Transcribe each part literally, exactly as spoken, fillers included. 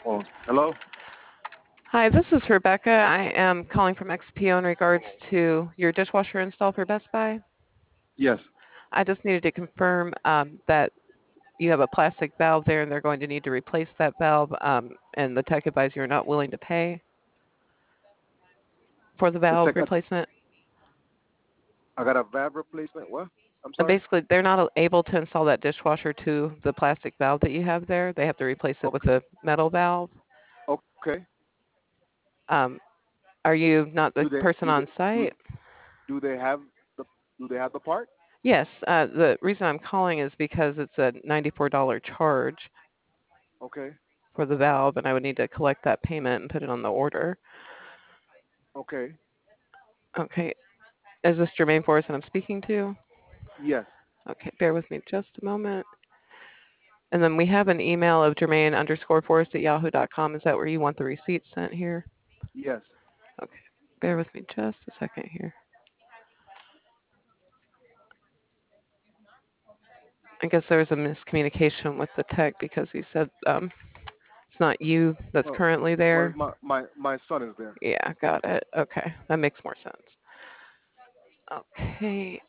Oh, hello? Hi, this is Rebecca. I am calling from X P O in regards to your dishwasher install for Best Buy. Yes. I just needed to confirm um, that you have a plastic valve there and they're going to need to replace that valve, um, and the tech advised you're not willing to pay for the The valve tech, replacement. I got a valve replacement. What? I'm And sorry? basically, they're not able to install that dishwasher to the plastic valve that you have there. They have to replace it with Okay. a metal valve. Okay. Um, are you not the Do they person do they on do site? do they have the do they have the part? Yes. Uh, the reason I'm calling is because it's a ninety-four dollars charge Okay. for the valve, and I would need to collect that payment and put it on the order. Okay. Okay. Is this Jermaine Forrest that I'm speaking to? Yes. Okay, bear with me just a moment. And then we have an email of Jermaine underscore Forrest at yahoo dot com. Is that where you want the receipt sent here? Yes. Okay, bear with me just a second here. I guess there was a miscommunication with the tech because he said um, it's not you that's Well, currently well, there. my my my son is there. Yeah, got it. Okay, that makes more sense. Okay.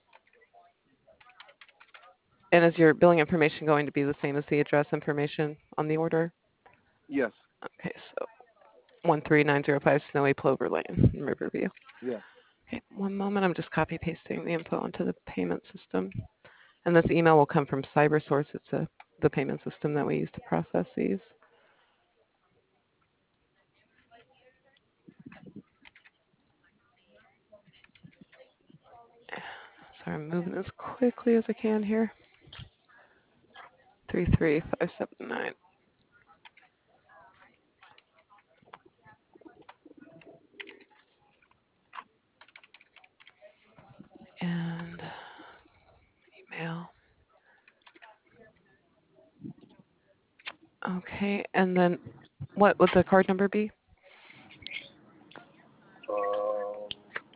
And is your billing information going to be the same as the address information on the order? Yes. Okay, so one three nine zero five Snowy Plover Lane in Riverview. Yes. Okay, one moment. I'm just copy pasting the info onto the payment system. And this email will come from CyberSource. It's a, the payment system that we use to process these. Sorry, I'm moving as quickly as I can here. three three five seven nine. And email. Okay, and then what would the card number be? Um,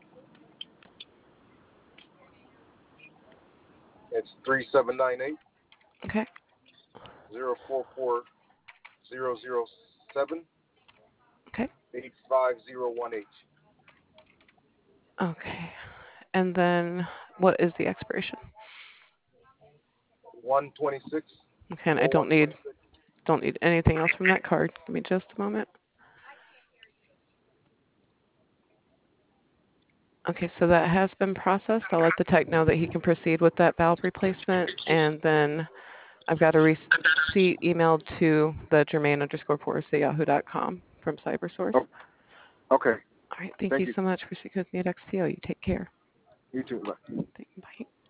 it's three seven nine eight Okay. zero four four zero zero seven Okay. eight five zero one eight Okay. And then what is the expiration? one twenty six Okay, and I oh don't one need twenty six. don't need anything else from that card. Give me just a moment. Okay, so that has been processed. I'll let the tech know that he can proceed with that valve replacement, and then I've got a receipt emailed to the Jermaine underscore Forrest at yahoo dot com from CyberSource. Oh, okay. All right, thank Thank you you. so much for speaking with me at X P O. You take care. You too. Bye. Thank- Bye.